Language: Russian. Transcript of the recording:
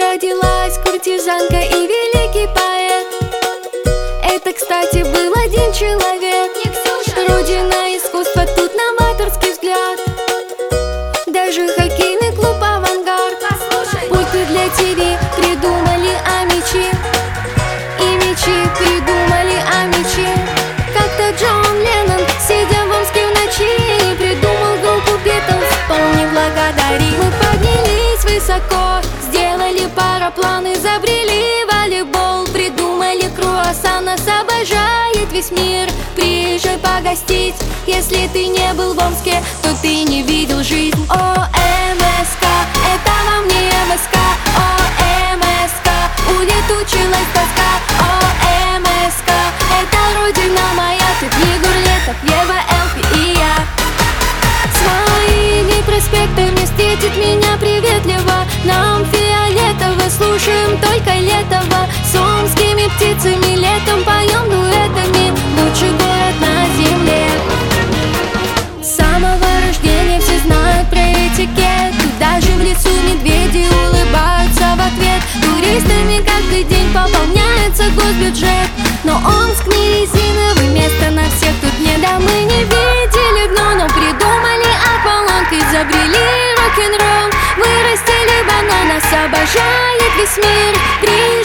родилась куртизанка и великий поэт. Это, кстати, был один человек. Родина искусства, тут новаторский взгляд. Даже хоккейный клуб «Авангард». Пульты для ТВ придумали, а мечи и мечи придумали, а мечи. Как-то Джон Леннон, сидя в Омске в ночи, придумал группу Битлз, вполне благодари. Мы поднялись высоко, сделали параплан, изобрели волейбол, придумали круассан, нас обожает весь мир. Приезжай погостить, если ты не был в Омске, то ты не видел жизнь. О, МСК, это вам не МСК. О, МСК, улетучилась тоска. О, МСК, это родина моя. Тут Егор Летов, Ева, Элфи и я. Своими проспектами встретит меня приветливо. Нам фиолетово, слушаем только Летова. С омскими птицами летом поем дуэтами. Лучший город на земле. С самого рождения все знают про этикет. Тут даже в лесу медведи улыбаются в ответ. Туристами каждый день пополняется госбюджет. Но Омск не резиновый, место на всех тут нет. Да мы не видели дно, но придумали акваланг, изобрели рок-н-ролл, вырастили банан, нас обожает весь мир.